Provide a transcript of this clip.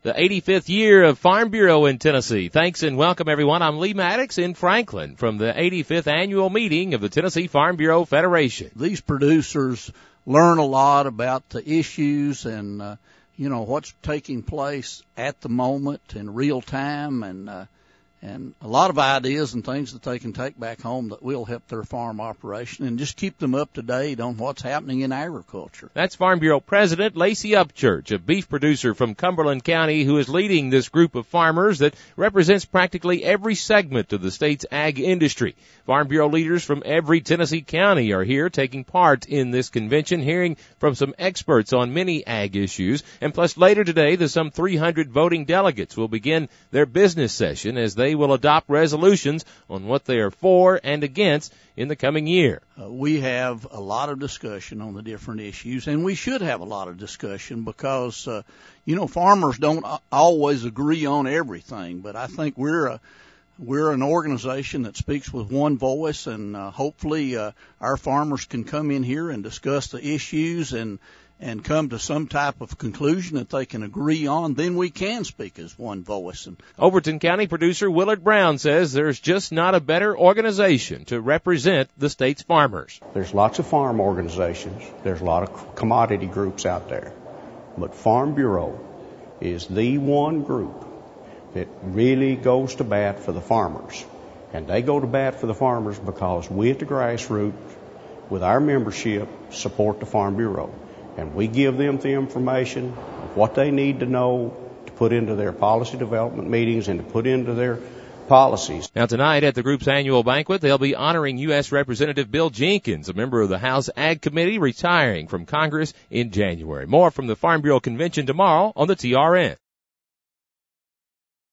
the 85th year of Farm Bureau in Tennessee. Thanks and welcome, everyone. I'm Lee Maddox in Franklin from the 85th annual meeting of the Tennessee Farm Bureau Federation. These producers learn a lot about the issues and, what's taking place at the moment in real time and a lot of ideas and things that they can take back home that will help their farm operation and just keep them up to date on what's happening in agriculture. That's Farm Bureau President Lacey Upchurch, a beef producer from Cumberland County who is leading this group of farmers that represents practically every segment of the state's ag industry. Farm Bureau leaders from every Tennessee county are here taking part in this convention, hearing from some experts on many ag issues. And plus later today, the some 300 voting delegates will begin their business session as they will adopt resolutions on what they are for and against in the coming year. We have a lot of discussion on the different issues, and we should have a lot of discussion because, farmers don't always agree on everything, but I think we're an organization that speaks with one voice, and hopefully our farmers can come in here and discuss the issues and come to some type of conclusion that they can agree on. Then we can speak as one voice. And Overton County producer Willard Brown says there's just not a better organization to represent the state's farmers. There's lots of farm organizations. There's a lot of commodity groups out there. But Farm Bureau is the one group that really goes to bat for the farmers. And they go to bat for the farmers because we at the grassroots, with our membership, support the Farm Bureau. And we give them the information of what they need to know to put into their policy development meetings and to put into their policies. Now tonight at the group's annual banquet, they'll be honoring U.S. Representative Bill Jenkins, a member of the House Ag Committee retiring from Congress in January. More from the Farm Bureau Convention tomorrow on the TRN.